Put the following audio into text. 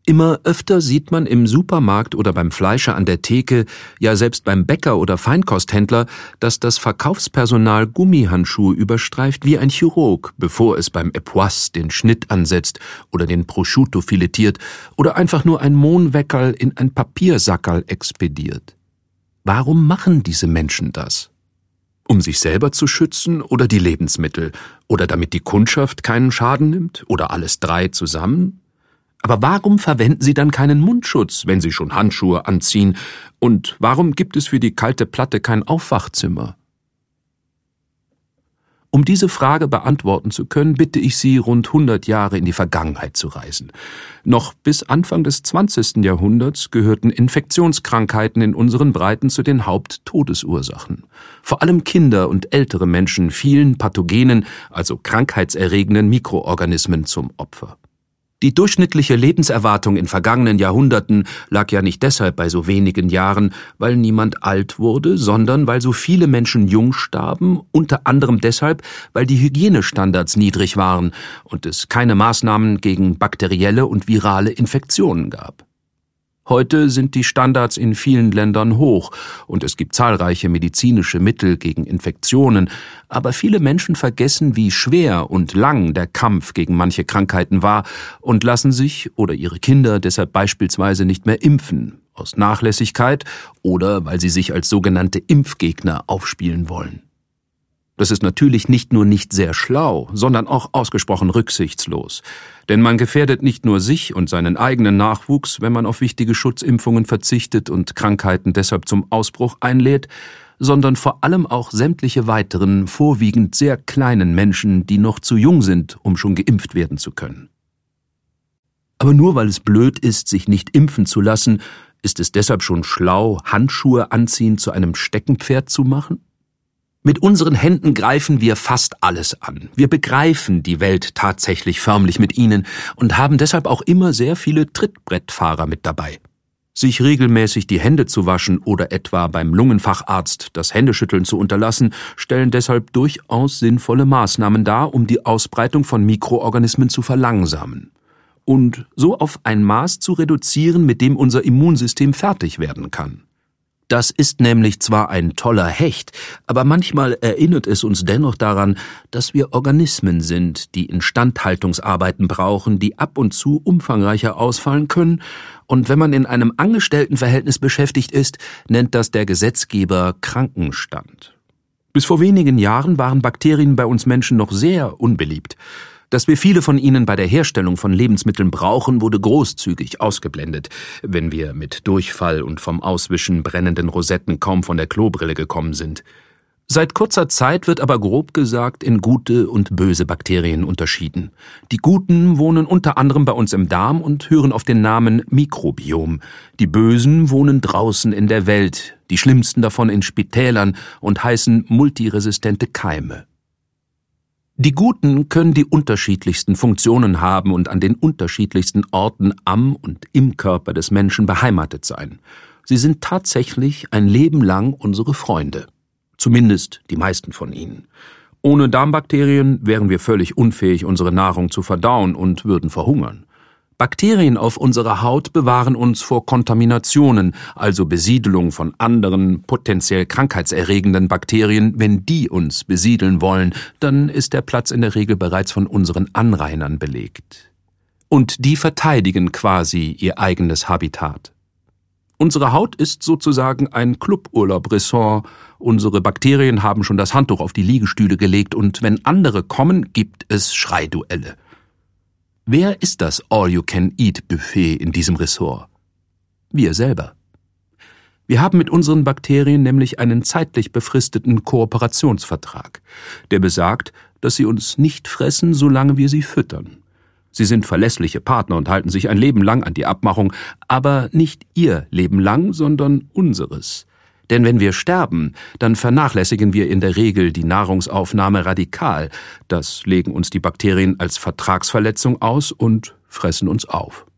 Immer öfter sieht man im Supermarkt oder beim Fleischer an der Theke, ja selbst beim Bäcker oder Feinkosthändler, dass das Verkaufspersonal Gummihandschuhe überstreift wie ein Chirurg, bevor es beim Epoisse den Schnitt ansetzt oder den Prosciutto filetiert oder einfach nur ein Mohnweckerl in ein Papiersackerl expediert. Warum machen diese Menschen das? Um sich selber zu schützen oder die Lebensmittel? Oder damit die Kundschaft keinen Schaden nimmt? Oder alles drei zusammen? Aber warum verwenden Sie dann keinen Mundschutz, wenn Sie schon Handschuhe anziehen? Und warum gibt es für die kalte Platte kein Aufwachzimmer? Um diese Frage beantworten zu können, bitte ich Sie, rund 100 Jahre in die Vergangenheit zu reisen. Noch bis Anfang des 20. Jahrhunderts gehörten Infektionskrankheiten in unseren Breiten zu den Haupttodesursachen. Vor allem Kinder und ältere Menschen fielen pathogenen, also krankheitserregenden Mikroorganismen zum Opfer. Die durchschnittliche Lebenserwartung in vergangenen Jahrhunderten lag ja nicht deshalb bei so wenigen Jahren, weil niemand alt wurde, sondern weil so viele Menschen jung starben, unter anderem deshalb, weil die Hygienestandards niedrig waren und es keine Maßnahmen gegen bakterielle und virale Infektionen gab. Heute sind die Standards in vielen Ländern hoch und es gibt zahlreiche medizinische Mittel gegen Infektionen, aber viele Menschen vergessen, wie schwer und lang der Kampf gegen manche Krankheiten war und lassen sich oder ihre Kinder deshalb beispielsweise nicht mehr impfen, aus Nachlässigkeit oder weil sie sich als sogenannte Impfgegner aufspielen wollen. Das ist natürlich nicht nur nicht sehr schlau, sondern auch ausgesprochen rücksichtslos. Denn man gefährdet nicht nur sich und seinen eigenen Nachwuchs, wenn man auf wichtige Schutzimpfungen verzichtet und Krankheiten deshalb zum Ausbruch einlädt, sondern vor allem auch sämtliche weiteren, vorwiegend sehr kleinen Menschen, die noch zu jung sind, um schon geimpft werden zu können. Aber nur weil es blöd ist, sich nicht impfen zu lassen, ist es deshalb schon schlau, Handschuhe anziehen zu einem Steckenpferd zu machen? Mit unseren Händen greifen wir fast alles an. Wir begreifen die Welt tatsächlich förmlich mit ihnen und haben deshalb auch immer sehr viele Trittbrettfahrer mit dabei. Sich regelmäßig die Hände zu waschen oder etwa beim Lungenfacharzt das Händeschütteln zu unterlassen, stellen deshalb durchaus sinnvolle Maßnahmen dar, um die Ausbreitung von Mikroorganismen zu verlangsamen. Und so auf ein Maß zu reduzieren, mit dem unser Immunsystem fertig werden kann. Das ist nämlich zwar ein toller Hecht, aber manchmal erinnert es uns dennoch daran, dass wir Organismen sind, die Instandhaltungsarbeiten brauchen, die ab und zu umfangreicher ausfallen können, und wenn man in einem Angestelltenverhältnis beschäftigt ist, nennt das der Gesetzgeber Krankenstand. Bis vor wenigen Jahren waren Bakterien bei uns Menschen noch sehr unbeliebt. Dass wir viele von ihnen bei der Herstellung von Lebensmitteln brauchen, wurde großzügig ausgeblendet, wenn wir mit Durchfall und vom Auswischen brennenden Rosetten kaum von der Klobrille gekommen sind. Seit kurzer Zeit wird aber grob gesagt in gute und böse Bakterien unterschieden. Die guten wohnen unter anderem bei uns im Darm und hören auf den Namen Mikrobiom. Die bösen wohnen draußen in der Welt, die schlimmsten davon in Spitälern und heißen multiresistente Keime. Die Guten können die unterschiedlichsten Funktionen haben und an den unterschiedlichsten Orten am und im Körper des Menschen beheimatet sein. Sie sind tatsächlich ein Leben lang unsere Freunde. Zumindest die meisten von ihnen. Ohne Darmbakterien wären wir völlig unfähig, unsere Nahrung zu verdauen und würden verhungern. Bakterien auf unserer Haut bewahren uns vor Kontaminationen, also Besiedelung von anderen, potenziell krankheitserregenden Bakterien. Wenn die uns besiedeln wollen, dann ist der Platz in der Regel bereits von unseren Anrainern belegt. Und die verteidigen quasi ihr eigenes Habitat. Unsere Haut ist sozusagen ein Cluburlaub-Ressort. Unsere Bakterien haben schon das Handtuch auf die Liegestühle gelegt und wenn andere kommen, gibt es Schreiduelle. Wer ist das All-You-Can-Eat-Buffet in diesem Ressort? Wir selber. Wir haben mit unseren Bakterien nämlich einen zeitlich befristeten Kooperationsvertrag, der besagt, dass sie uns nicht fressen, solange wir sie füttern. Sie sind verlässliche Partner und halten sich ein Leben lang an die Abmachung, aber nicht ihr Leben lang, sondern unseres. Denn wenn wir sterben, dann vernachlässigen wir in der Regel die Nahrungsaufnahme radikal. Das legen uns die Bakterien als Vertragsverletzung aus und fressen uns auf.